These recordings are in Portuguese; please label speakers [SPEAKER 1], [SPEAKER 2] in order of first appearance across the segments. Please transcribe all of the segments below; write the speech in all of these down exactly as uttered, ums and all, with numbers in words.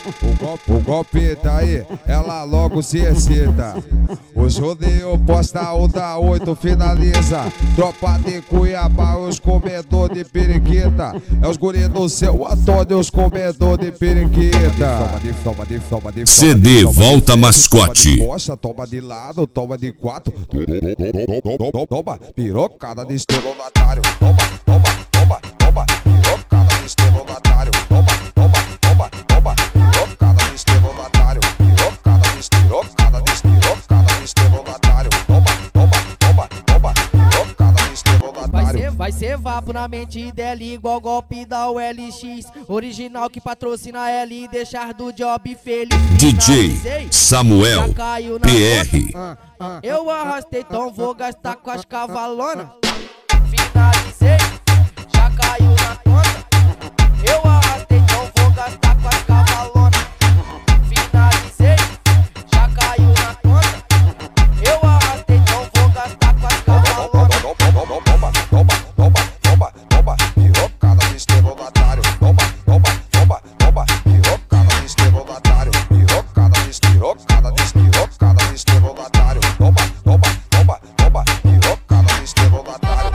[SPEAKER 1] O golpe, o golpe tá aí, ela logo se excita. Os rodeios posta um da oito, finaliza. Tropa de Cuiabá, os comedor de periquita. É os guri do seu Antônio, os comedor de periquita.
[SPEAKER 2] C D Volta Mascote.
[SPEAKER 1] Poxa, toma de lado, toma de quatro. Toma, pirocada de estelionatário. Toma, toma, toma, toma, pirocada de estelionatário. Toma, toma, toma, toma, pirocada de estelionatário. Pirocada de estelionatário, pirocada de estelionatário. Toma, toma, toma, toma, pirocada de estelionatário.
[SPEAKER 3] Vai ser, vai ser vapo na mente dela igual golpe da U L X. Original que patrocina ela e deixar do job feliz.
[SPEAKER 2] D J Samuel P R.
[SPEAKER 3] Eu arrastei, então vou gastar com as cavalonas. Finalizei, já caiu na conta. Eu arrastei, então vou gastar com as cavalonas. Finalizei, já caiu na conta. Eu arrastei, então vou gastar com as cavalonas.
[SPEAKER 1] Toma, toma, toma, toma, toma, toma, pirocada de estelionatário. Toma, toma, toma, toma, pirocada de estelionatário. Pirocada de estelionatário, pirocada de estelionatário. Toma, toma, toma, toma, pirocada de estelionatário.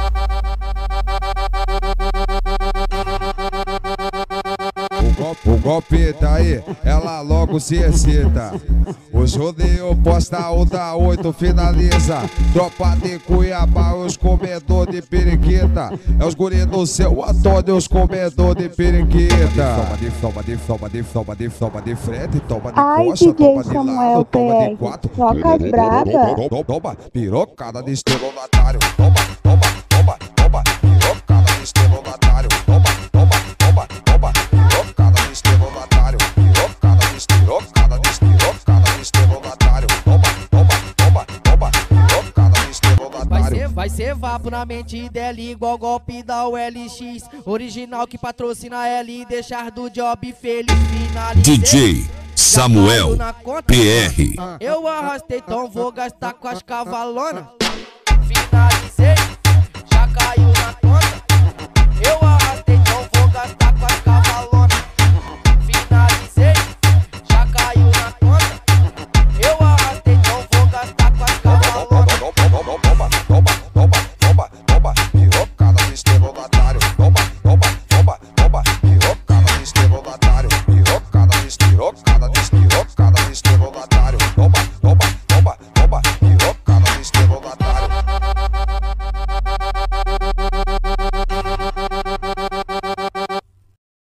[SPEAKER 1] O golpe, o golpe tá aí, ela logo se excita. Os rodeios posta um da oito, finaliza. Tropa de Cuiabá, os comedor de periquita. É os guri do seu Antônio, os comedor de periquita. Toma de toma de toma de toma de toma de frente, toma de
[SPEAKER 4] Ai,
[SPEAKER 1] coxa,
[SPEAKER 4] D J
[SPEAKER 1] toma de
[SPEAKER 4] Samuel
[SPEAKER 1] lado, toma de
[SPEAKER 4] P R,
[SPEAKER 1] quatro.
[SPEAKER 4] trocas braba.
[SPEAKER 1] Toma, pirocada de estelionatário. Toma, toma, toma, toma, pirocada de estelionatário. Toma, toma, toma, toma, pirocada de estelionatário. Pirocada de estelionatário, pirocada de estelionatário. Toma, toma, toma, toma, pirocada de
[SPEAKER 3] Vai
[SPEAKER 1] estelionatário.
[SPEAKER 3] ser, vai ser vapo na mente dela igual golpe da U L X. Original que patrocina ela e deixar do job feliz. Finalizei,
[SPEAKER 2] D J Samuel P R.
[SPEAKER 3] eu arrastei, então vou gastar com as cavalonas.